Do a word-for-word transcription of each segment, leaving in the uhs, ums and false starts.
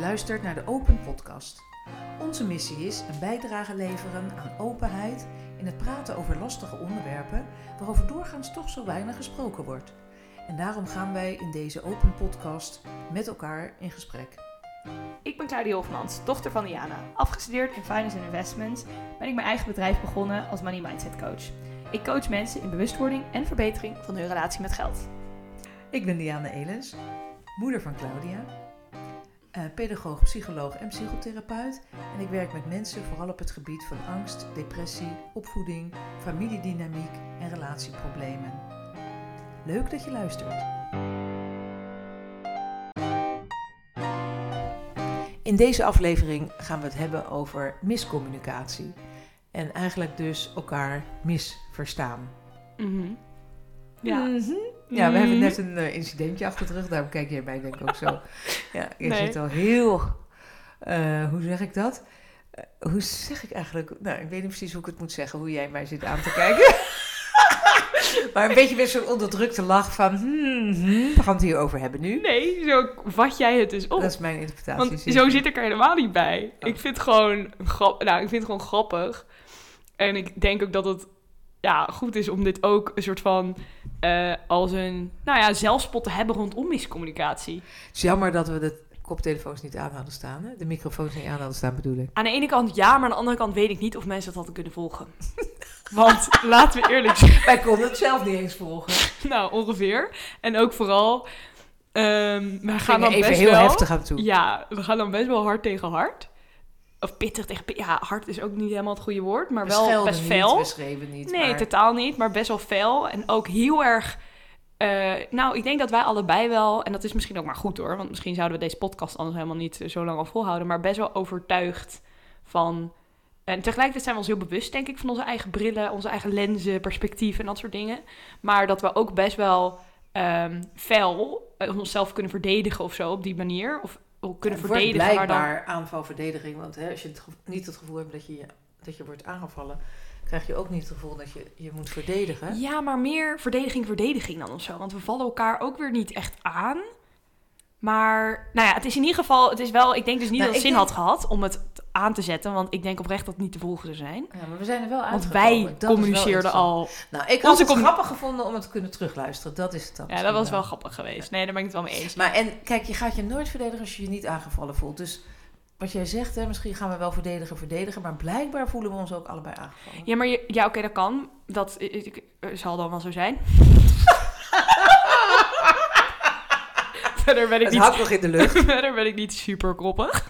luistert naar de Open Podcast. Onze missie is een bijdrage leveren aan openheid in het praten over lastige onderwerpen waarover doorgaans toch zo weinig gesproken wordt. En daarom gaan wij in deze Open Podcast met elkaar in gesprek. Ik ben Claudia Hofmans, dochter van Diana. Afgestudeerd in Finance and Investments ben ik mijn eigen bedrijf begonnen als Money Mindset Coach. Ik coach mensen in bewustwording en verbetering van hun relatie met geld. Ik ben Diana Elens, moeder van Claudia, uh, pedagoog, psycholoog en psychotherapeut. En ik werk met mensen vooral op het gebied van angst, depressie, opvoeding, familiedynamiek en relatieproblemen. Leuk dat je luistert. In deze aflevering gaan we het hebben over miscommunicatie. En eigenlijk dus elkaar misverstaan. Mm-hmm. Ja. Mm-hmm. Ja, we hebben net een uh, incidentje achter de rug. Daarom kijk jij mij denk ik ook zo. Ja, je nee. zit al heel... Uh, hoe zeg ik dat? Uh, hoe zeg ik eigenlijk... Nou, ik weet niet precies hoe ik het moet zeggen. Hoe jij mij zit aan te kijken. Maar een beetje met zo'n onderdrukte lach van... Hmm, hmm, we gaan het hierover hebben nu. Nee, zo vat jij het dus op. Dat is mijn interpretatie. Want zo zit ik er helemaal niet bij. Oh. Ik vind het gewoon grap, nou, ik vind het gewoon grappig. En ik denk ook dat het ja, goed is om dit ook een soort van... Uh, als een nou ja, zelfspot te hebben rondom miscommunicatie. Het is jammer dat we de koptelefoons niet aan hadden staan. Hè? De microfoons niet aan hadden staan, bedoel ik. Aan de ene kant ja, maar aan de andere kant weet ik niet of mensen dat hadden kunnen volgen. Want laten we eerlijk zijn. Wij konden het zelf niet eens volgen. Nou, ongeveer. En ook vooral... Um, we gaan dan even best heel wel, heftig aan toe. Ja, we gaan dan best wel hard tegen hard. Of pittig tegen pittig. Ja, hard is ook niet helemaal het goede woord. Maar we wel best niet, fel. We schreven niet. Nee, maar... totaal niet. Maar best wel fel. En ook heel erg... Uh, nou, ik denk dat wij allebei wel... En dat is misschien ook maar goed hoor. Want misschien zouden we deze podcast anders helemaal niet zo lang al volhouden. Maar best wel overtuigd van... En tegelijkertijd zijn we ons heel bewust, denk ik, van onze eigen brillen, onze eigen lenzen, perspectief en dat soort dingen. Maar dat we ook best wel um, fel uh, onszelf kunnen verdedigen of zo op die manier. Of kunnen ja, verdedigen. Het wordt blijkbaar maar dan... aanvalverdediging. Want hè, als je het gevo- niet het gevoel hebt dat je, dat je wordt aangevallen, krijg je ook niet het gevoel dat je je moet verdedigen. Ja, maar meer verdediging, verdediging dan of zo. Want we vallen elkaar ook weer niet echt aan. Maar, nou ja, het is in ieder geval, het is wel, ik denk dus niet nou, dat het zin denk... had gehad om het aan te zetten, want ik denk oprecht dat het niet te volgen zou zijn. Ja, maar we zijn er wel Want wij dat communiceerden al. Nou, ik had het commun... grappig gevonden om het te kunnen terugluisteren. Dat is het dan. Ja, dat was wel grappig geweest. Nee, daar ben ik het wel mee eens. Maar en kijk, je gaat je nooit verdedigen als je je niet aangevallen voelt. Dus wat jij zegt, hè, misschien gaan we wel verdedigen, verdedigen, maar blijkbaar voelen we ons ook allebei aangevallen. Ja, maar je, ja, oké, okay, dat kan. Dat ik, ik, zal dan wel zo zijn. Verder ben ik het niet, hangt nog in de lucht. Verder ben ik niet super koppig.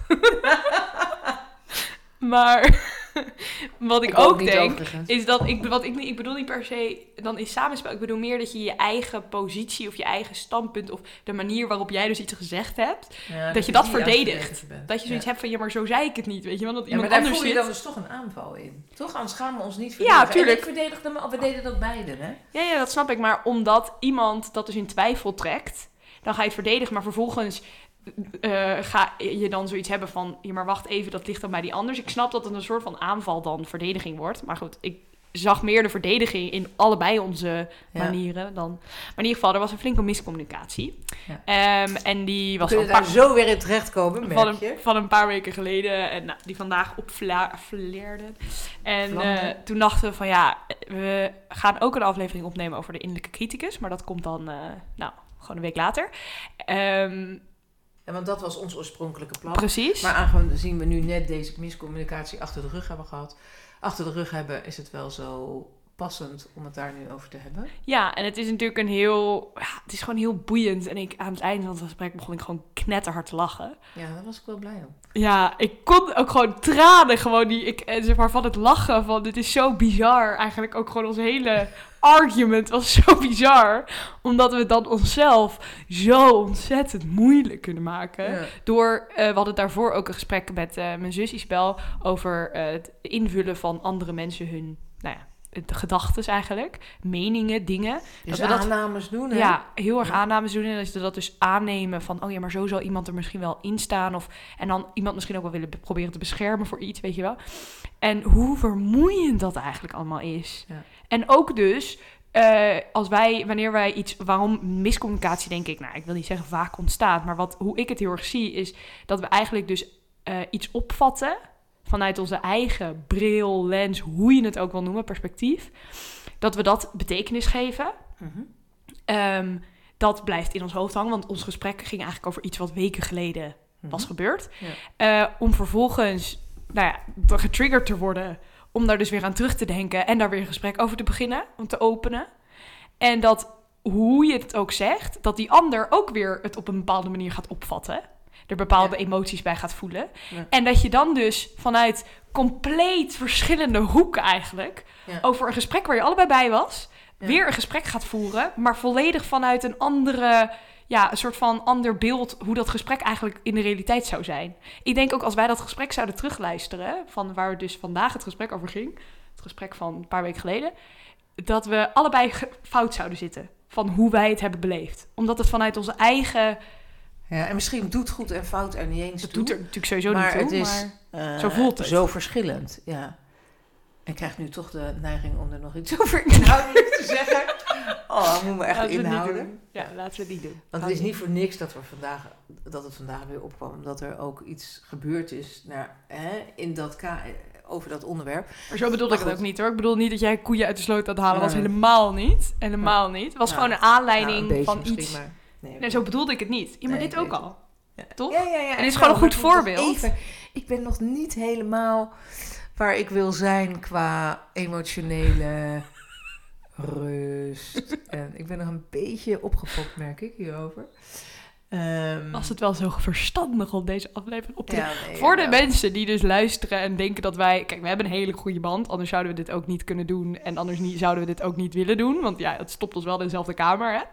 Maar wat ik, ik ook, ook denk, overigens. is dat ik, wat ik, ik bedoel niet per se, dan is samenspel. Ik bedoel meer dat je je eigen positie of je eigen standpunt of de manier waarop jij dus iets gezegd hebt, ja, dat, dat je dat verdedigt. Dat je zoiets ja. hebt van, ja, maar zo zei ik het niet, weet je. Want dat ja, iemand maar daar anders voel je zit. dan dus toch een aanval in. Toch? Anders gaan we ons niet verdedigen. Ja, tuurlijk. En ik verdedigde me, we deden dat beide, hè? Ja, ja, dat snap ik. Maar omdat iemand dat dus in twijfel trekt, dan ga je het verdedigen, maar vervolgens uh, ga je dan zoiets hebben van, ja, maar wacht even, dat ligt dan bij die anders. Ik snap dat het een soort van aanval dan verdediging wordt. Maar goed, ik zag meer de verdediging in allebei onze ja. manieren dan. Maar in ieder geval, er was een flinke miscommunicatie. Ja. Um, en die was We kunnen daar zo weer in terechtkomen, van een, van een paar weken geleden. En nou, die vandaag opfleerde. En uh, toen dachten we van, ja, we gaan ook een aflevering opnemen over de innerlijke criticus. Maar dat komt dan, uh, nou... gewoon een week later. Um, ja, want dat was ons oorspronkelijke plan. Precies. Maar aangezien we nu net deze miscommunicatie achter de rug hebben gehad, achter de rug hebben, is het wel zo passend om het daar nu over te hebben. Ja, en het is natuurlijk een heel... Ja, het is gewoon heel boeiend. En ik, aan het einde van het gesprek begon ik gewoon knetterhard te lachen. Ja, daar was ik wel blij om. Ja, ik kon ook gewoon tranen gewoon die... Ik, zeg maar van het lachen van dit is zo bizar. Eigenlijk ook gewoon ons hele argument was zo bizar. Omdat we dan onszelf zo ontzettend moeilijk kunnen maken. Ja. Door, uh, we hadden daarvoor ook een gesprek met uh, mijn zus Isabel over uh, het invullen van andere mensen hun... Nou ja, de gedachten eigenlijk, meningen, dingen. Dus dat we aannames dat, doen, hè? Ja, heel erg ja. aannames doen. En dat we dat dus aannemen van, oh ja, maar zo zal iemand er misschien wel in staan. Of, en dan iemand misschien ook wel willen be- proberen te beschermen voor iets, weet je wel. En hoe vermoeiend dat eigenlijk allemaal is. Ja. En ook dus uh, als wij, wanneer wij iets, waarom miscommunicatie denk ik, nou ik wil niet zeggen vaak ontstaat, maar wat, hoe ik het heel erg zie is dat we eigenlijk dus uh, iets opvatten vanuit onze eigen bril, lens, hoe je het ook wil noemen, perspectief, dat we dat betekenis geven. Mm-hmm. Um, dat blijft in ons hoofd hangen, want ons gesprek ging eigenlijk over iets wat weken geleden mm-hmm. was gebeurd. Ja. Uh, om vervolgens nou ja, getriggerd te worden, om daar dus weer aan terug te denken en daar weer een gesprek over te beginnen, om te openen. En dat, hoe je het ook zegt, dat die ander ook weer het op een bepaalde manier gaat opvatten. Er bepaalde ja. emoties bij gaat voelen. Ja. En dat je dan dus vanuit compleet verschillende hoeken eigenlijk, ja. over een gesprek waar je allebei bij was, ja. weer een gesprek gaat voeren, maar volledig vanuit een andere, ja, een soort van ander beeld hoe dat gesprek eigenlijk in de realiteit zou zijn. Ik denk ook als wij dat gesprek zouden terugluisteren, van waar dus vandaag het gesprek over ging, het gesprek van een paar weken geleden, dat we allebei fout zouden zitten van hoe wij het hebben beleefd. Omdat het vanuit onze eigen... Ja, en misschien doet goed en fout er niet eens dat toe. Dat doet er natuurlijk sowieso maar niet toe, het is, maar uh, zo voelt het. Zo verschillend, ja. Ik krijg nu toch de neiging om er nog iets over inhoudelijk te zeggen. Oh, moet me echt laten inhouden. Ja, laten we het niet doen. Want het is niet voor niks dat, we vandaag, dat het vandaag weer opkwam. Omdat er ook iets gebeurd is naar, hè, in dat ka- over dat onderwerp. Maar zo bedoelde ik het ook niet hoor. Ik bedoel niet dat jij koeien uit de sloot aan het halen. Dat was helemaal niet. Helemaal ja. niet. Het was ja. gewoon een aanleiding ja, een van iets. Maar, nee, nee, zo bedoelde ik het niet. Ja, maar nee, dit ook al. Ja. Toch? Ja, ja, ja. En dit is gewoon een goed voorbeeld. Even, ik ben nog niet helemaal waar ik wil zijn qua emotionele rust. En ik ben nog een beetje opgefokt, merk ik, hierover. Um, Was het wel zo verstandig om deze aflevering op te nemen? Ja, nee, Voor ja, de mensen die dus luisteren en denken dat wij... Kijk, we hebben een hele goede band. Anders zouden we dit ook niet kunnen doen. En anders niet, zouden we dit ook niet willen doen. Want ja, het stopt ons wel in dezelfde kamer, hè?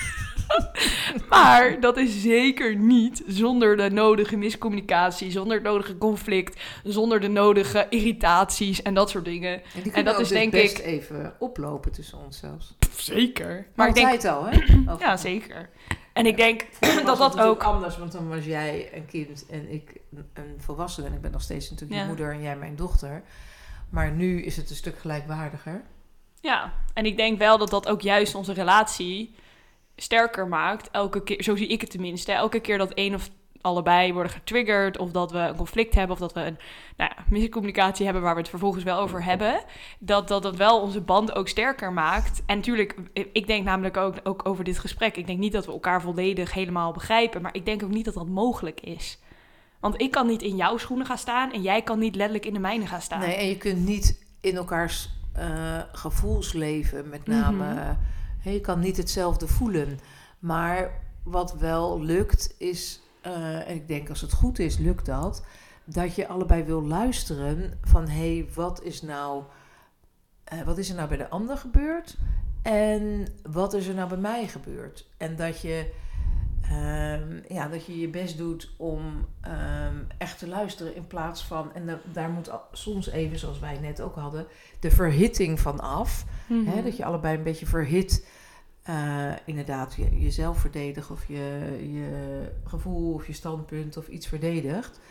Maar dat is zeker niet zonder de nodige miscommunicatie, zonder het nodige conflict, zonder de nodige irritaties en dat soort dingen. En die en dat is dus denk best ik even oplopen tussen ons zelfs. Pff, zeker. Maar ik denk al, hè? Over. Ja, zeker. En ik denk dat dat ook anders, want dan was jij een kind en ik een volwassene en ik ben nog steeds natuurlijk ja. je moeder en jij mijn dochter. Maar nu is het een stuk gelijkwaardiger. Ja, en ik denk wel dat dat ook juist onze relatie sterker maakt. Elke keer, zo zie ik het tenminste. Elke keer dat één of allebei worden getriggerd, of dat we een conflict hebben, of dat we een nou ja, miscommunicatie hebben waar we het vervolgens wel over hebben, dat dat, dat wel onze band ook sterker maakt. En natuurlijk, ik denk namelijk ook, ook over dit gesprek, ik denk niet dat we elkaar volledig helemaal begrijpen, maar ik denk ook niet dat dat mogelijk is. Want ik kan niet in jouw schoenen gaan staan en jij kan niet letterlijk in de mijne gaan staan. Nee, en je kunt niet in elkaars uh, gevoelsleven met name... Mm-hmm. He, je kan niet hetzelfde voelen. Maar wat wel lukt is, uh, en ik denk als het goed is, lukt dat, dat je allebei wil luisteren van hé, hey, wat is nou, uh, wat is er nou bij de ander gebeurd en wat is er nou bij mij gebeurd? En dat je, um, ja, dat je je best doet om um, echt te luisteren in plaats van, en da- daar moet soms even, zoals wij net ook hadden, de verhitting van af. Mm-hmm. Hè, dat je allebei een beetje verhit, uh, inderdaad, je, jezelf verdedigt of je, je gevoel of je standpunt of iets verdedigt.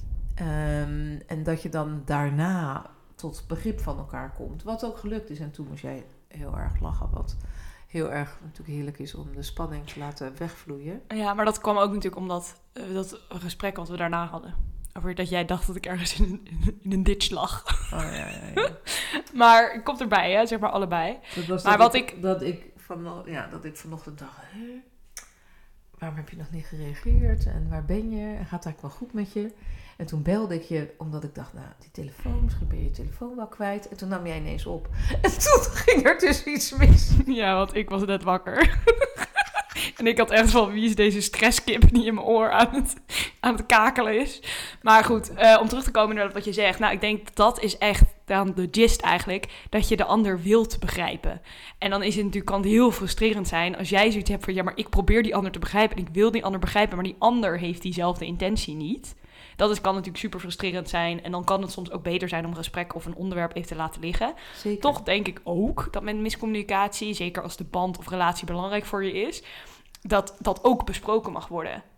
Um, en dat je dan daarna tot begrip van elkaar komt. Wat ook gelukt is. En toen moest jij heel erg lachen, wat heel erg natuurlijk heerlijk is om de spanning te laten wegvloeien. Ja, maar dat kwam ook natuurlijk omdat uh, dat gesprek wat we daarna hadden. Over dat jij dacht dat ik ergens in een, in een ditch lag. Oh, ja, ja, ja. Maar ik kom erbij, hè, zeg maar allebei. Dat was maar dat wat ik, ik... Dat ik, van, ja, dat ik vanochtend dacht, hè, waarom heb je nog niet gereageerd? En waar ben je? En gaat het eigenlijk wel goed met je? En toen belde ik je, omdat ik dacht, nou, die telefoon, misschien ben je je telefoon wel kwijt. En toen nam jij ineens op. En toen ging er dus iets mis. Ja, want ik was net wakker. En ik had echt van, wie is deze stresskip die in mijn oor aan het, aan het kakelen is. Maar goed, uh, om terug te komen naar wat je zegt. Nou, ik denk dat dat is echt dan de gist eigenlijk. Dat je de ander wilt begrijpen. En dan is het natuurlijk, kan het heel frustrerend zijn als jij zoiets hebt van, ja, maar ik probeer die ander te begrijpen. En ik wil die ander begrijpen, maar die ander heeft diezelfde intentie niet. Dat is, kan natuurlijk super frustrerend zijn. En dan kan het soms ook beter zijn om een gesprek of een onderwerp even te laten liggen. Zeker. Toch denk ik ook dat met miscommunicatie, zeker als de band of relatie belangrijk voor je is, dat dat ook besproken mag worden.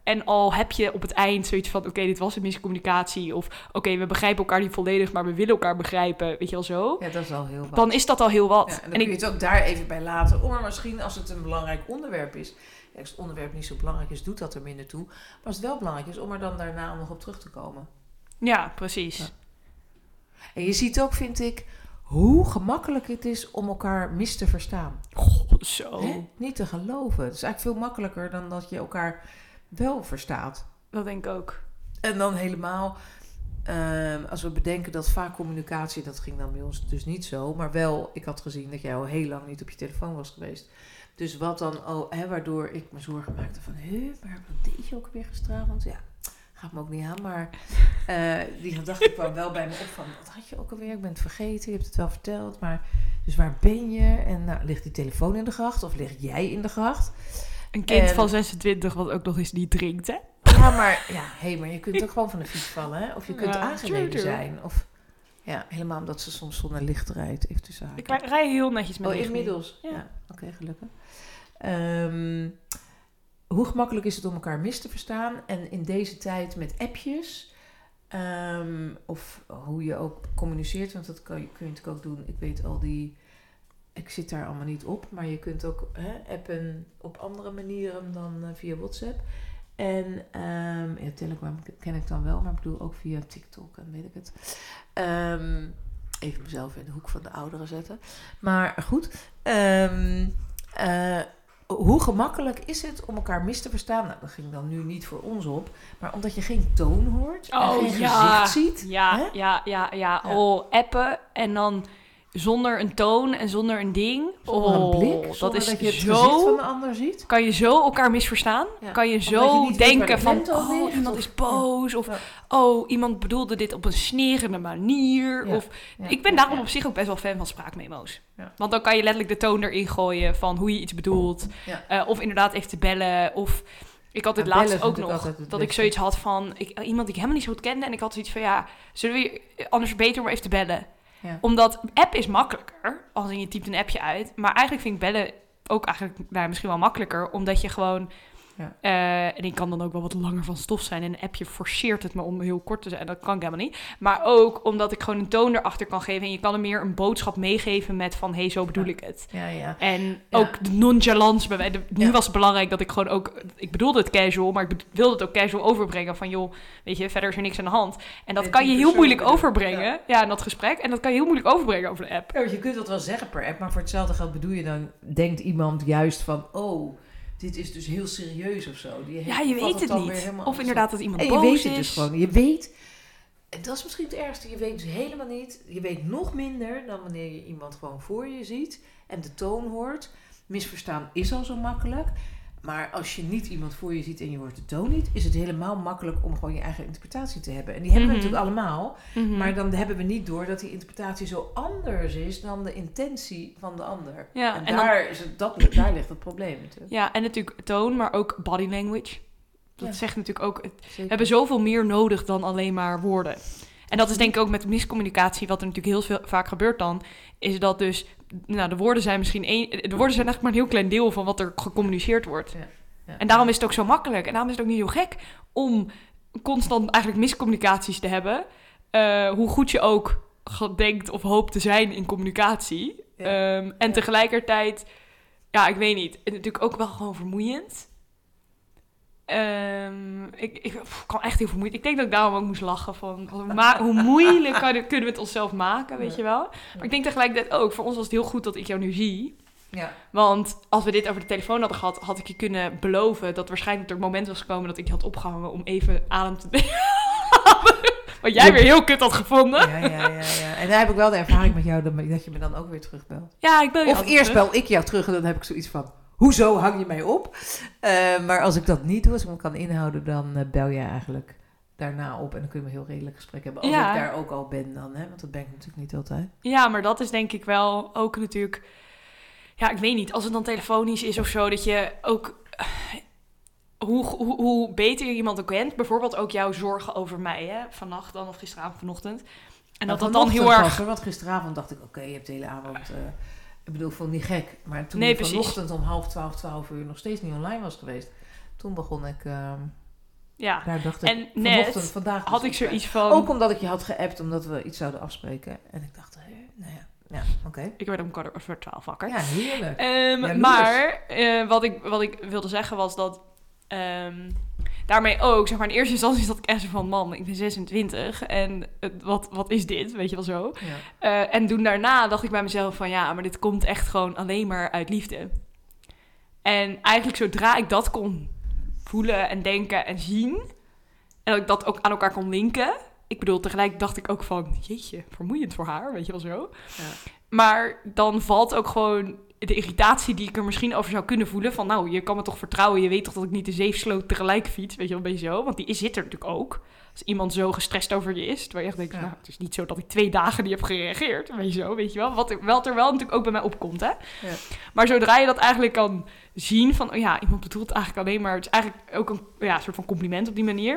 En al heb je op het eind zoiets van, oké, okay, dit was een miscommunicatie. Of oké, okay, we begrijpen elkaar niet volledig, maar we willen elkaar begrijpen. Weet je wel zo? Ja, dat is al heel wat. Dan is dat al heel wat. Ja, en dan en kun je ik... het ook daar even bij laten. Of maar misschien als het een belangrijk onderwerp is. Ja, als het onderwerp niet zo belangrijk is, doet dat er minder toe. Maar als het wel belangrijk is, om er dan daarna nog op terug te komen. Ja, precies. Ja. En je ziet ook, vind ik, hoe gemakkelijk het is om elkaar mis te verstaan. God, zo. Hè? Niet te geloven. Het is eigenlijk veel makkelijker dan dat je elkaar wel verstaat. Dat denk ik ook. En dan helemaal, uh, als we bedenken dat vaak communicatie, dat ging dan bij ons dus niet zo. Maar wel, ik had gezien dat jij al heel lang niet op je telefoon was geweest. Dus wat dan, oh, hè, waardoor ik me zorgen maakte van, hé, waar deed je ook weer gisteravond? Ja, gaat me ook niet aan, maar uh, die gedachte kwam wel bij me op van, wat had je ook alweer? Ik ben het vergeten, je hebt het wel verteld, maar dus waar ben je? En nou, ligt die telefoon in de gracht of lig jij in de gracht? Een kind en, van zesentwintig wat ook nog eens niet drinkt, hè? Ja, maar, ja, hey, maar je kunt ook gewoon van de fiets vallen, hè? Of je kunt ja, aangereden zijn, of... Ja, helemaal omdat ze soms zonder licht rijdt, even tussen haken. Ik rij heel netjes met Oh, inmiddels? Ja, ja oké, okay, gelukkig. Um, hoe gemakkelijk is het om elkaar mis te verstaan? En in deze tijd met appjes, um, of hoe je ook communiceert, want dat kan je, kun je natuurlijk ook doen. Ik weet al die, ik zit daar allemaal niet op, maar je kunt ook hè, appen op andere manieren dan uh, via WhatsApp. En um, ja, Telegram ken ik dan wel, maar ik bedoel ook via TikTok en weet ik het. Um, even mezelf in de hoek van de ouderen zetten. Maar goed, um, uh, hoe gemakkelijk is het om elkaar mis te verstaan? Nou, dat ging dan nu niet voor ons op, maar omdat je geen toon hoort en oh, geen ja. gezicht ziet. Ja, ja, ja, ja, ja. Oh, appen en dan zonder een toon en zonder een ding. Zonder oh, een blik, dat is dat je het zo... gezicht van de ander ziet. Kan je zo elkaar misverstaan? Ja. Kan je zo je denken van, oh, ligt, iemand of... is boos. Of, ja. oh, iemand bedoelde dit op een snerende manier. Ja. Of, ja. Ik ben ja, daarom ja. op zich ook best wel fan van spraakmemo's. Ja. Want dan kan je letterlijk de toon erin gooien van hoe je iets bedoelt. Ja. Uh, of inderdaad even te bellen. Of... Ik had dit ja, laatst ook nog, dat beste. Ik zoiets had van... Ik, iemand die ik helemaal niet zo goed kende. En ik had zoiets van, ja, zullen we anders beter om even te bellen? Ja. Omdat app is makkelijker, als je typt een appje uit. Maar eigenlijk vind ik bellen ook eigenlijk nou, misschien wel makkelijker. Omdat je gewoon... Ja. Uh, en ik kan dan ook wel wat langer van stof zijn. En een appje forceert het me om heel kort te zijn. Dat kan ik helemaal niet. Maar ook omdat ik gewoon een toon erachter kan geven. En je kan er meer een boodschap meegeven met van... hé, hey, zo bedoel ja. ik het. Ja, ja. En ja. ook de nonchalance bij mij. De, nu ja. was het belangrijk dat ik gewoon ook... Ik bedoelde het casual, maar ik wilde het ook casual overbrengen. Van joh, weet je, verder is er niks aan de hand. En dat en kan je heel moeilijk overbrengen. Ja. ja, in dat gesprek. En dat kan je heel moeilijk overbrengen over de app. Ja, je kunt dat wel zeggen per app. Maar voor hetzelfde geld bedoel je dan... Denkt iemand juist van... oh, dit is dus heel serieus of zo. Die ja, je weet het, het niet. Of inderdaad dat iemand en boos is. Je weet het dus gewoon. Je weet, en dat is misschien het ergste, je weet dus helemaal niet. Je weet nog minder dan wanneer je iemand gewoon voor je ziet en de toon hoort. Misverstaan is al zo makkelijk. Maar als je niet iemand voor je ziet en je hoort de toon niet, is het helemaal makkelijk om gewoon je eigen interpretatie te hebben. En die hebben mm-hmm. we natuurlijk allemaal. Mm-hmm. Maar dan hebben we niet door dat die interpretatie zo anders is dan de intentie van de ander. Ja, en en daar, dan, is het, dat, daar ligt het probleem natuurlijk. Ja, en natuurlijk toon, maar ook body language. Dat ja. zegt natuurlijk ook, we Zeker. hebben zoveel meer nodig dan alleen maar woorden. En dat is denk ik ook met miscommunicatie, wat er natuurlijk heel veel, vaak gebeurt dan, is dat dus, nou de woorden zijn misschien één, de woorden zijn eigenlijk maar een heel klein deel van wat er gecommuniceerd wordt. Ja. Ja. En daarom is het ook zo makkelijk. En daarom is het ook niet zo gek om constant eigenlijk miscommunicaties te hebben. Uh, hoe goed je ook denkt of hoopt te zijn in communicatie. Ja. Um, en ja. tegelijkertijd, ja, ik weet niet. Het natuurlijk ook wel gewoon vermoeiend. Um, ik, ik pff, kan echt heel vermoeiend. Ik denk dat ik daarom ook moest lachen van hoe, ma- hoe moeilijk kan, kunnen we het onszelf maken, weet ja. je wel. Maar ik denk tegelijkertijd ook, voor ons was het heel goed dat ik jou nu zie. Ja. Want als we dit over de telefoon hadden gehad, had ik je kunnen beloven dat waarschijnlijk er een moment was gekomen dat ik je had opgehangen om even adem te nemen. Wat jij weer heel kut had gevonden. Ja, ja, ja, ja. En daar heb ik wel de ervaring met jou dat je me dan ook weer terugbelt. Ja, ik bel je Of eerst terug. bel ik jou terug en dan heb ik zoiets van, hoezo hang je mij op? Uh, maar als ik dat niet doe, als ik me kan inhouden, dan uh, bel jij eigenlijk daarna op en dan kunnen we een heel redelijk gesprek hebben. Als ja. ik daar ook al ben dan, hè? Want dat ben ik natuurlijk niet altijd. Ja, maar dat is denk ik wel ook natuurlijk... Ja, ik weet niet. Als het dan telefonisch is of zo, dat je ook... Uh, hoe, hoe, hoe beter je iemand ook kent, bijvoorbeeld ook jouw zorgen over mij, hè? Vannacht dan of gisteravond, vanochtend. En dat nou, dat dan heel erg... Pas, want gisteravond dacht ik, oké, okay, je hebt de hele avond... Uh, ik bedoel, ik vond het niet gek. Maar toen nee, ik vanochtend om half twaalf, twaalf uur nog steeds niet online was geweest, toen begon ik... Uh, Ja. Daar dacht ik En vanochtend, net vandaag had dus ik ook, zoiets eh, van... Ook omdat ik je had geappt, omdat we iets zouden afspreken. En ik dacht, hé, nou ja, ja oké. Okay. Ik werd om kwart over twaalf wakker. Ja, heerlijk. Um, Ja, maar uh, wat, ik, wat ik wilde zeggen was dat... Um, daarmee ook, zeg maar, in eerste instantie dat ik echt zo van... Man, ik ben zesentwintig en uh, wat, wat is dit? Weet je wel zo. Ja. Uh, en toen daarna dacht ik bij mezelf van... Ja, maar dit komt echt gewoon alleen maar uit liefde. En eigenlijk zodra ik dat kon voelen en denken en zien... En dat ik dat ook aan elkaar kon linken... Ik bedoel, tegelijk dacht ik ook van... Jeetje, vermoeiend voor haar, weet je wel zo. Ja. Maar dan valt ook gewoon de irritatie die ik er misschien over zou kunnen voelen... van nou, je kan me toch vertrouwen... je weet toch dat ik niet de zeefsloot tegelijk fiets... weet je wel, een beetje zo. Want die zit er natuurlijk ook. Als iemand zo gestrest over je is... terwijl je echt denkt, ja. nou, het is niet zo dat ik twee dagen niet heb gereageerd... weet je zo, weet je wel. Wat, wat er wel natuurlijk ook bij mij opkomt, hè. Ja. Maar zodra je dat eigenlijk kan zien van... oh ja, iemand bedoelt eigenlijk alleen maar... het is eigenlijk ook een ja, soort van compliment op die manier...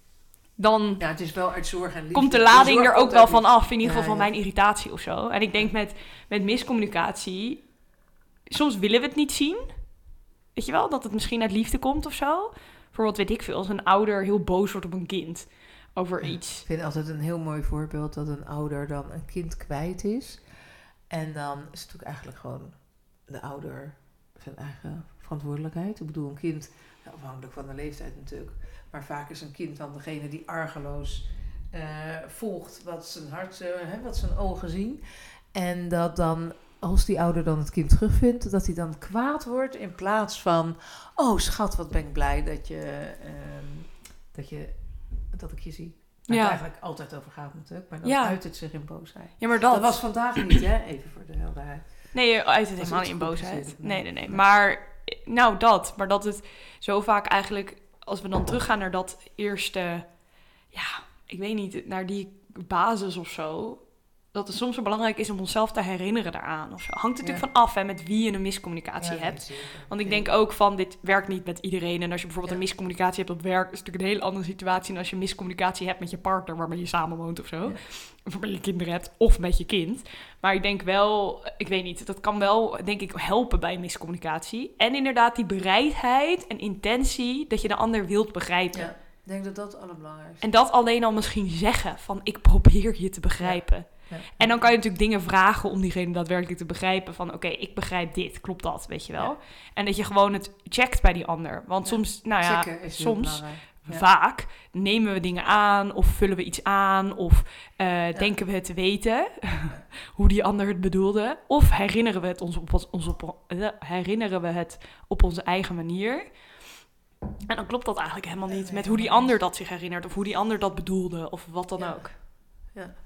Dan ja, het is wel uit zorg en liefde. Komt de lading de er ook wel van af, in ieder geval ja, van ja. mijn irritatie of zo. En ik denk met, met miscommunicatie, soms willen we het niet zien. Weet je wel, dat het misschien uit liefde komt of zo. Bijvoorbeeld, weet ik veel, als een ouder heel boos wordt op een kind over ja, iets. Ik vind altijd een heel mooi voorbeeld dat een ouder dan een kind kwijt is. En dan is het natuurlijk eigenlijk gewoon de ouder zijn eigen verantwoordelijkheid. Ik bedoel, een kind, afhankelijk van de leeftijd natuurlijk... Maar vaak is een kind dan degene die argeloos uh, volgt wat zijn hart, uh, hè, wat zijn ogen zien. En dat dan, als die ouder dan het kind terugvindt, dat hij dan kwaad wordt in plaats van... Oh schat, wat ben ik blij dat, je, uh, dat, je, dat ik je zie. Waar ja. het eigenlijk altijd over gaat natuurlijk. Maar dan ja. uit het zich in boosheid. Ja, maar dat... dat was vandaag niet, hè? Even voor de helderheid. Nee, je uit het helemaal niet in boosheid. Nee, nee, nee. Maar, nou dat. Maar dat het zo vaak eigenlijk... Als we dan teruggaan naar dat eerste, ja, ik weet niet, naar die basis of zo. Dat het soms zo belangrijk is om onszelf te herinneren daaraan. Of zo. Hangt er natuurlijk ja. van af hè, met wie je een miscommunicatie ja, hebt. Nee, Want ik denk ook van, dit werkt niet met iedereen. En als je bijvoorbeeld ja. een miscommunicatie hebt op werk... is het natuurlijk een hele andere situatie dan als je miscommunicatie hebt met je partner... waarmee je samen woont of zo. Ja. Of waarmee je kinderen hebt, of met je kind. Maar ik denk wel, ik weet niet, dat kan wel, denk ik, helpen bij miscommunicatie. En inderdaad die bereidheid en intentie dat je de ander wilt begrijpen. Ja, ik denk dat dat het allerbelangrijkste is. En dat alleen al misschien zeggen van, ik probeer je te begrijpen. Ja. Ja. En dan kan je natuurlijk dingen vragen om diegene daadwerkelijk te begrijpen van... oké, okay, ik begrijp dit, klopt dat, weet je wel? Ja. En dat je gewoon het checkt bij die ander. Want ja. soms, nou ja, soms, ja. vaak nemen we dingen aan... of vullen we iets aan of uh, ja. denken we het te weten... hoe die ander het bedoelde. Of herinneren we het ons op, ons op, uh, herinneren we het op onze eigen manier... En dan klopt dat eigenlijk helemaal niet... met hoe die ander dat zich herinnert... of hoe die ander dat bedoelde, of wat dan ja. ook. Ja.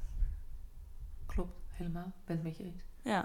Klopt, helemaal. Ik ben het met je eens. Ja.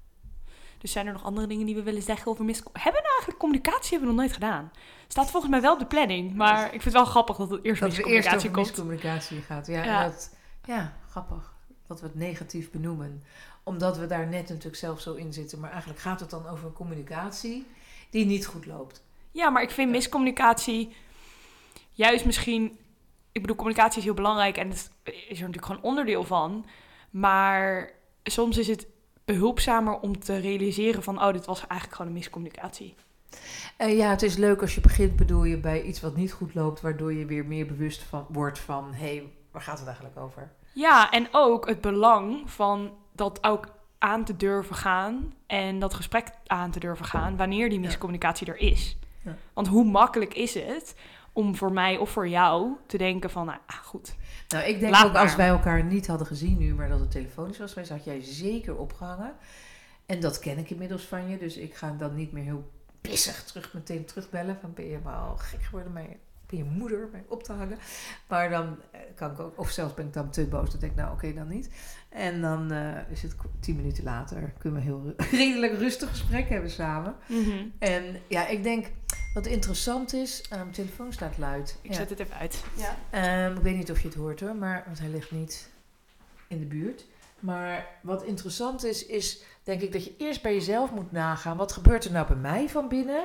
Dus zijn er nog andere dingen die we willen zeggen over miscommunicatie? Hebben we nou eigenlijk communicatie hebben we nog nooit gedaan? Staat volgens mij wel op de planning. Maar ik vind het wel grappig dat het eerst dat miscommunicatie eerst komt. miscommunicatie gaat. Ja, ja. Dat, ja, grappig. Dat we het negatief benoemen. Omdat we daar net natuurlijk zelf zo in zitten. Maar eigenlijk gaat het dan over een communicatie die niet goed loopt. Ja, maar ik vind ja. miscommunicatie juist misschien... Ik bedoel, communicatie is heel belangrijk en het is er natuurlijk gewoon onderdeel van. Maar soms is het behulpzamer om te realiseren van... oh, dit was eigenlijk gewoon een miscommunicatie. Uh, ja, het is leuk als je begint, bedoel je, bij iets wat niet goed loopt... waardoor je weer meer bewust van, wordt van... hé, hey, waar gaat het eigenlijk over? Ja, en ook het belang van dat ook aan te durven gaan... en dat gesprek aan te durven gaan wanneer die miscommunicatie ja. er is. Ja. Want hoe makkelijk is het... om voor mij of voor jou te denken van, nou ah, goed. Nou, ik denk ook maar. Als wij elkaar niet hadden gezien nu, maar dat het telefonisch was geweest, had jij zeker opgehangen. En dat ken ik inmiddels van je, dus ik ga dan niet meer heel pissig terug meteen terugbellen. Van ben je maar al gek geworden, maar ben je moeder mij op te hangen. Maar dan kan ik ook, of zelfs ben ik dan te boos, dan denk ik, nou oké, okay, dan niet. En dan uh, is het tien minuten later, kunnen we een heel redelijk rustig gesprek hebben samen. Mm-hmm. En ja, ik denk... Wat interessant is, uh, mijn telefoon staat luid. Ik ja. zet het even uit. Ja. Um, ik weet niet of je het hoort hoor, maar, want hij ligt niet in de buurt. Maar wat interessant is, is denk ik dat je eerst bij jezelf moet nagaan. Wat gebeurt er nou bij mij van binnen?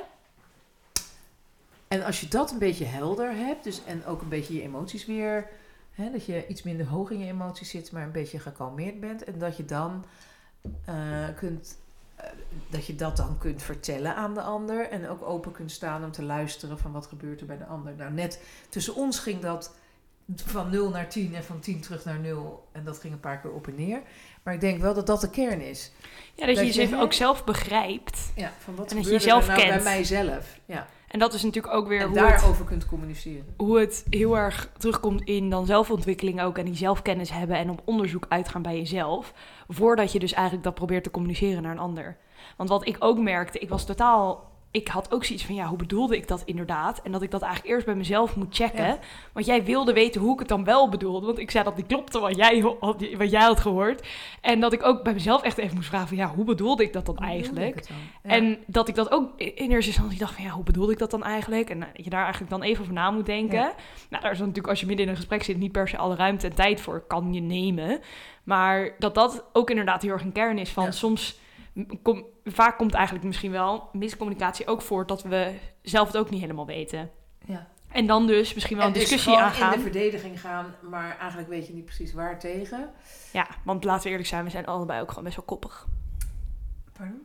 En als je dat een beetje helder hebt, dus, en ook een beetje je emoties weer... Hè, dat je iets minder hoog in je emoties zit, maar een beetje gekalmeerd bent. En dat je dan uh, kunt dat je dat dan kunt vertellen aan de ander. En ook open kunt staan om te luisteren van wat gebeurt er bij de ander. Nou, net tussen ons ging dat van nul naar tien en van tien terug naar nul. En dat ging een paar keer op en neer. Maar ik denk wel dat dat de kern is. Ja, dat, dat je jezelf je, ook zelf begrijpt. Ja, van wat en dat gebeurde je jezelf er nou kent. bij mijzelf. Ja. En dat is natuurlijk ook weer en hoe daarover het, kunt communiceren. Hoe het heel erg terugkomt in dan zelfontwikkeling ook. En die zelfkennis hebben en op onderzoek uitgaan bij jezelf. Voordat je dus eigenlijk dat probeert te communiceren naar een ander. Want wat ik ook merkte, ik was totaal... Ik had ook zoiets van, ja, hoe bedoelde ik dat inderdaad? En dat ik dat eigenlijk eerst bij mezelf moet checken. Ja. Want jij wilde weten hoe ik het dan wel bedoelde. Want ik zei dat niet klopte wat jij, wat jij had gehoord. En dat ik ook bij mezelf echt even moest vragen van, ja, hoe bedoelde ik dat dan hoe eigenlijk? Dan? Ja. En dat ik dat ook in eerste instantie dacht van, ja, hoe bedoelde ik dat dan eigenlijk? En dat je daar eigenlijk dan even over na moet denken. Ja. Nou, daar is dan natuurlijk, als je midden in een gesprek zit, niet per se alle ruimte en tijd voor kan je nemen. Maar dat dat ook inderdaad heel erg een kern is van ja. soms... Kom, vaak komt eigenlijk misschien wel miscommunicatie ook voort dat we zelf het ook niet helemaal weten. Ja. En dan dus misschien wel en een discussie dus aangaan. in de verdediging gaan, maar eigenlijk weet je niet precies waar tegen. Ja, want laten we eerlijk zijn, we zijn allebei ook gewoon best wel koppig. Pardon?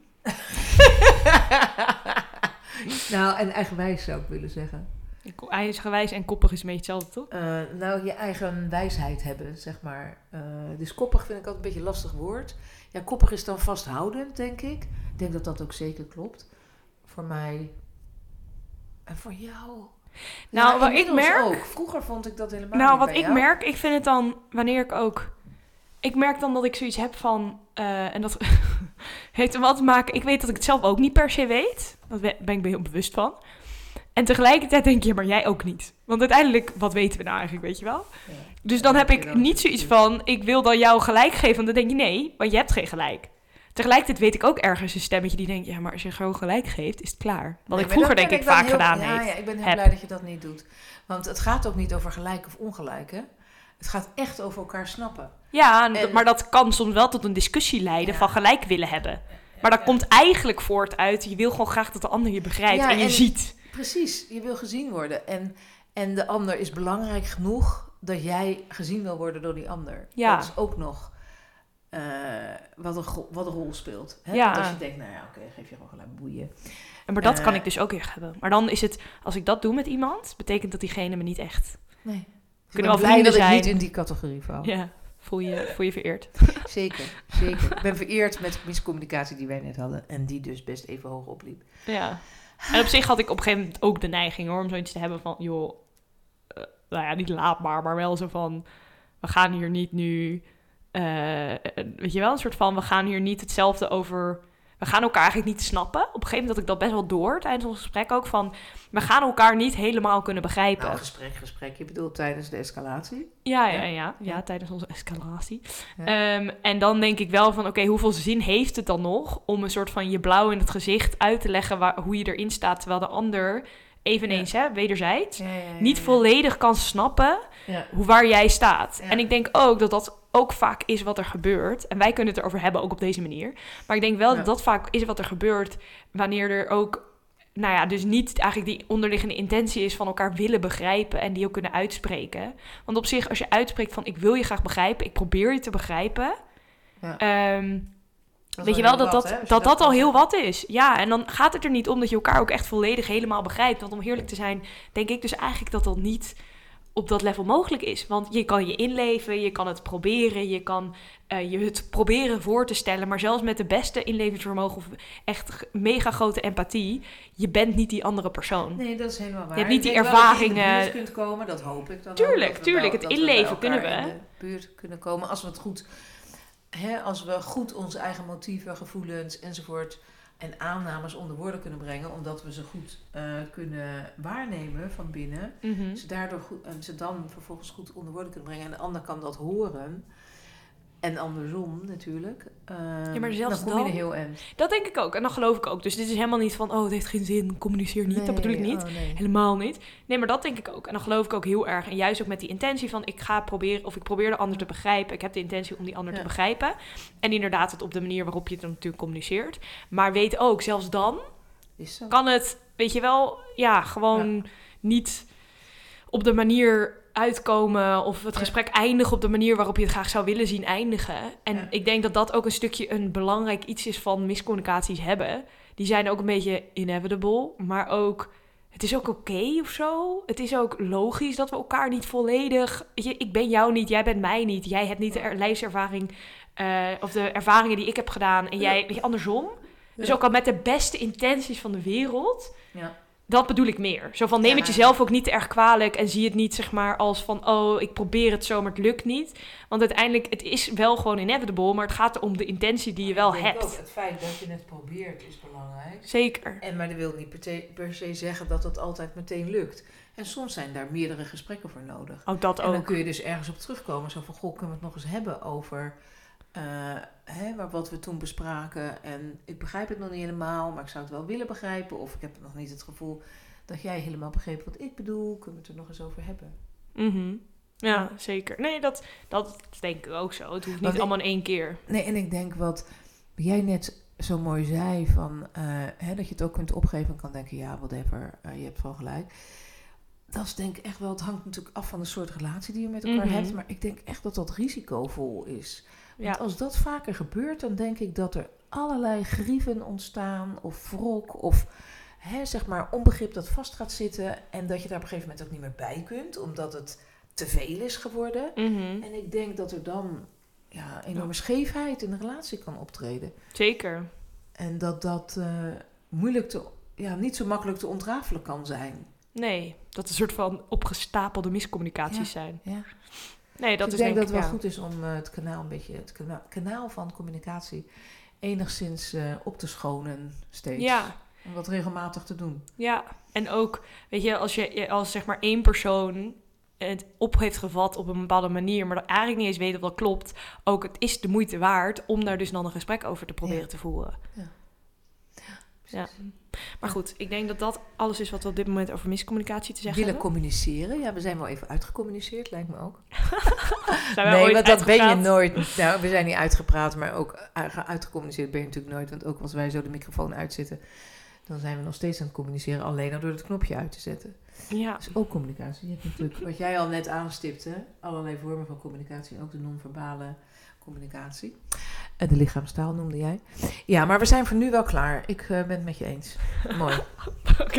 Nou, en eigenwijs zou ik willen zeggen. Eigenwijs en koppig is een beetje hetzelfde, toch? Uh, nou, je eigen wijsheid hebben, zeg maar. Uh, dus koppig vind ik altijd een beetje een lastig woord. Ja, koppig is dan vasthoudend, denk ik. Ik denk dat dat ook zeker klopt. Voor mij en voor jou. Nou, ja, wat ik merk... Ook. Vroeger vond ik dat helemaal nou, niet wat bij ik jou. merk, ik vind het dan, wanneer ik ook... Ik merk dan dat ik zoiets heb van... Uh, en dat heeft er wat te maken... Ik weet dat ik het zelf ook niet per se weet. Daar ben ik me heel bewust van. En tegelijkertijd denk je, maar jij ook niet. Want uiteindelijk, wat weten we nou eigenlijk, weet je wel? Ja. Dus dan heb ik niet zoiets van, ik wil dan jou gelijk geven. Want dan denk je, nee, want je hebt geen gelijk. Tegelijkertijd weet ik ook ergens een stemmetje die denkt, ja, maar als je gewoon gelijk geeft, is het klaar. Wat nee, ik vroeger denk ik, ik vaak heel, gedaan ja, heeft. Ja, ik ben heel heb. blij dat je dat niet doet. Want het gaat ook niet over gelijk of ongelijk, hè? Het gaat echt over elkaar snappen. Ja, en, maar dat kan soms wel tot een discussie leiden ja. van gelijk willen hebben. Maar dat ja. komt eigenlijk voort uit, je wil gewoon graag dat de ander je begrijpt ja, en je en, ziet. Precies, je wil gezien worden. En, en de ander is belangrijk genoeg dat jij gezien wil worden door die ander. Ja. Dat is ook nog uh, wat, een, wat een rol speelt. Hè? Ja. Want als je denkt, nou ja, oké, okay, geef je gewoon gelijk boeien. En maar dat uh, kan ik dus ook echt hebben. Maar dan is het, als ik dat doe met iemand, betekent dat diegene me niet echt... Nee. Kunnen wel blij dat zijn. Ik niet in die categorie val. Ja, voel je, voel je vereerd. Zeker, zeker. Ik ben vereerd met de miscommunicatie die wij net hadden. En die dus best even hoog opliep. Ja. En op zich had ik op een gegeven moment ook de neiging hoor, om zoiets te hebben van, joh, uh, nou ja, niet laat maar, maar wel zo van, we gaan hier niet nu, uh, weet je wel, een soort van, we gaan hier niet hetzelfde over, we gaan elkaar eigenlijk niet snappen. Op een gegeven moment had ik dat best wel door, tijdens ons gesprek ook, van, we gaan elkaar niet helemaal kunnen begrijpen. Nou, gesprek, gesprek, je bedoelt tijdens de escalatie? Ja, ja, ja, ja, ja tijdens onze escalatie. Ja. Um, en dan denk ik wel van, oké, okay, hoeveel zin heeft het dan nog om een soort van je blauw in het gezicht uit te leggen waar, hoe je erin staat, terwijl de ander eveneens, ja. hè, wederzijds, ja, ja, ja, niet ja. volledig kan snappen ja. hoe, waar jij staat. Ja. En ik denk ook dat dat ook vaak is wat er gebeurt. En wij kunnen het erover hebben, ook op deze manier. Maar ik denk wel ja. dat dat vaak is wat er gebeurt wanneer er ook, nou ja, dus niet eigenlijk die onderliggende intentie is van elkaar willen begrijpen en die ook kunnen uitspreken. Want op zich, als je uitspreekt van ik wil je graag begrijpen, ik probeer je te begrijpen, ja. um, weet je wel dat dat, dat, dat, dat al heel wat is. Ja, en dan gaat het er niet om dat je elkaar ook echt volledig helemaal begrijpt. Want om heerlijk te zijn, denk ik dus eigenlijk dat dat niet op dat level mogelijk is. Want je kan je inleven, je kan het proberen, je kan uh, je het proberen voor te stellen. Maar zelfs met de beste inlevingsvermogen of echt mega grote empathie, je bent niet die andere persoon. Nee, dat is helemaal waar. Je hebt niet die ervaringen. Dat je in de buurt kunt komen, dat hoop ik dan. Tuurlijk, ook, dat tuurlijk. Wel, het inleven kunnen we. In de buurt kunnen komen als we het goed, hè, als we goed onze eigen motieven, gevoelens enzovoort en aannames onder woorden kunnen brengen, omdat we ze goed uh, kunnen waarnemen van binnen. Mm-hmm. Ze daardoor goed, en ze dan vervolgens goed onder woorden kunnen brengen. En de ander kan dat horen. En andersom natuurlijk. Uh, ja, maar zelfs dan kom je dan, er heel eind. Dat denk ik ook. En dan geloof ik ook. Dus dit is helemaal niet van, oh, het heeft geen zin, communiceer niet. Nee, dat bedoel ik niet. Oh, nee. Helemaal niet. Nee, maar dat denk ik ook. En dan geloof ik ook heel erg. En juist ook met die intentie van, ik ga proberen, of ik probeer de ander te begrijpen. Ik heb de intentie om die ander ja. te begrijpen. En inderdaad het op de manier waarop je het dan natuurlijk communiceert. Maar weet ook, zelfs dan is zo. Kan het, weet je wel, ja, gewoon ja. niet op de manier uitkomen of het Ja. gesprek eindigen op de manier waarop je het graag zou willen zien eindigen. En Ja. ik denk dat dat ook een stukje een belangrijk iets is van miscommunicaties hebben. Die zijn ook een beetje inevitable, maar ook... Het is ook oké okay of zo. Het is ook logisch dat we elkaar niet volledig... Weet je, ik ben jou niet, jij bent mij niet. Jij hebt niet de er- levenservaring uh, of de ervaringen die ik heb gedaan. En jij, weet je, andersom. Dus Ja. ook al met de beste intenties van de wereld... Ja. Dat bedoel ik meer. Zo van, neem Ja. het jezelf ook niet te erg kwalijk... en zie het niet, zeg maar, als van... oh, ik probeer het zo, maar het lukt niet. Want uiteindelijk, het is wel gewoon inevitable... maar het gaat om de intentie die je wel Ik denk hebt. ook, het feit dat je het probeert is belangrijk. Zeker. En, maar dat wil niet per, te- per se zeggen dat het altijd meteen lukt. En soms zijn daar meerdere gesprekken voor nodig. Ook dat En dan ook. kun je dus ergens op terugkomen. Zo van, goh, kunnen we het nog eens hebben over... Uh, hè, maar wat we toen bespraken. En ik begrijp het nog niet helemaal, maar ik zou het wel willen begrijpen. Of ik heb nog niet het gevoel dat jij helemaal begreep wat ik bedoel. Kunnen we het er nog eens over hebben? Mm-hmm. Ja, zeker. Nee, dat, dat denk ik ook zo. Het hoeft niet Want ik- allemaal in één keer. Nee, en ik denk wat jij net zo mooi zei, van, uh, hè, dat je het ook kunt opgeven en kan denken, ja, whatever, uh, je hebt wel gelijk. Dat is denk ik echt wel, het hangt natuurlijk af van de soort relatie die je met elkaar Mhm. hebt, maar ik denk echt dat dat risicovol is. Want Ja. als dat vaker gebeurt, dan denk ik dat er allerlei grieven ontstaan of wrok of hè, zeg maar onbegrip dat vast gaat zitten en dat je daar op een gegeven moment ook niet meer bij kunt, omdat het te veel is geworden. Mhm. En ik denk dat er dan ja, enorme scheefheid in de relatie kan optreden. Zeker. En dat dat uh, moeilijk te, ja, niet zo makkelijk te ontrafelen kan zijn. Nee, dat een soort van opgestapelde miscommunicaties Ja. zijn. Ja. Nee, dat Dus is ik denk denk dat ik, het wel ja. goed is om uh, het kanaal een beetje, het kana- kanaal van communicatie enigszins uh, op te schonen steeds. Ja. Om dat regelmatig te doen. Ja, en ook, weet je, als je als zeg maar één persoon het op heeft gevat op een bepaalde manier, maar dat eigenlijk niet eens weet of dat klopt, ook het is de moeite waard om daar dus dan een gesprek over te proberen Ja. te voeren. Ja. Ja. Maar goed, ik denk dat dat alles is wat we op dit moment over miscommunicatie te zeggen Willen hebben. communiceren. Ja, we zijn wel even uitgecommuniceerd, lijkt me ook. Zijn wij Nee, ooit want dat ben je uitgepraat? nooit. Nou, we zijn niet uitgepraat, maar ook u- uitgecommuniceerd ben je natuurlijk nooit. Want ook als wij zo de microfoon uitzetten, dan zijn we nog steeds aan het communiceren. Alleen al door het knopje uit te zetten. Ja, Dat is ook communicatie. Je hebt natuurlijk, wat jij al net aanstipte, allerlei vormen van communicatie. Ook de non-verbale communicatie. En de lichaamstaal noemde jij. Ja, maar we zijn voor nu wel klaar. Ik uh, ben het met je eens. Mooi. oké.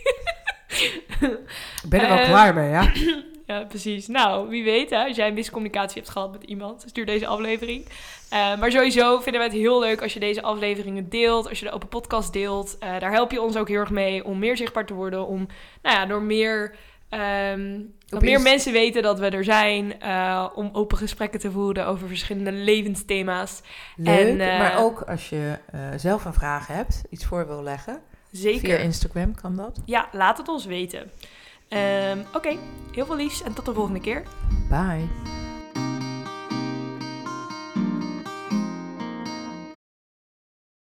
Ik ben er wel Eh, klaar mee, ja. Ja, precies. Nou, wie weet, hè, als jij een miscommunicatie hebt gehad met iemand, stuur deze aflevering. Uh, maar sowieso vinden wij het heel leuk als je deze afleveringen deelt, als je de open podcast deelt. Uh, daar help je ons ook heel erg mee om meer zichtbaar te worden, om, nou ja, door meer... Um, dat meer Inst- mensen weten dat we er zijn, uh, om open gesprekken te voeren over verschillende levensthema's. Leuk, En, uh, maar ook als je uh, zelf een vraag hebt, iets voor wil leggen. Zeker. Via Instagram kan dat. Ja, laat het ons weten. Um, Oké, okay. Heel veel liefs en tot de volgende keer. Bye.